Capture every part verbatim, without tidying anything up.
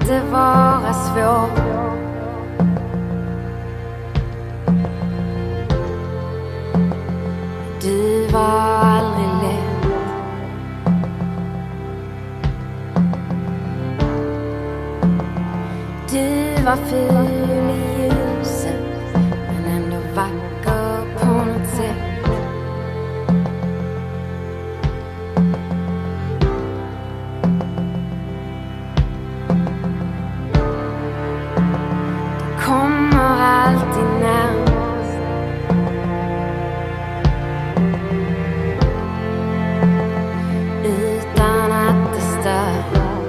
inte vara svår. Du var aldrig lätt. Du var ful i ljuset, men ändå vacker på något sätt. Du kommer alltid närmast. Utan att det stör.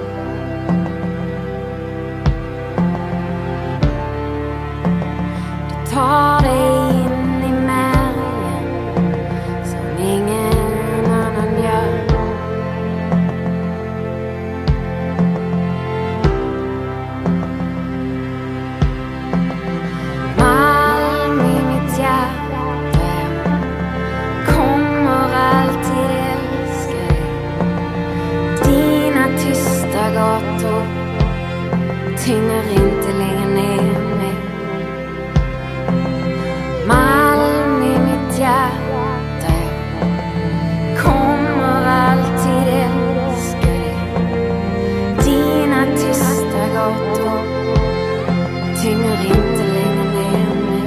Du tar dig in i märgen som ingen annan gör. Malm i mitt hjärta, jag kommer alltid älska dig. Dina tysta gator tynger inte längre ner mig. Malm i mitt hjärta, jag kommer alltid älska dig. Dina tysta gator tynger inte längre ner mig.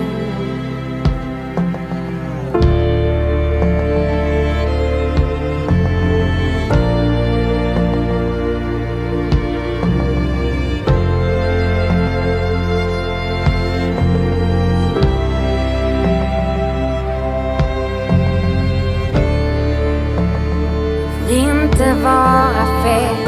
Får inte vara fel.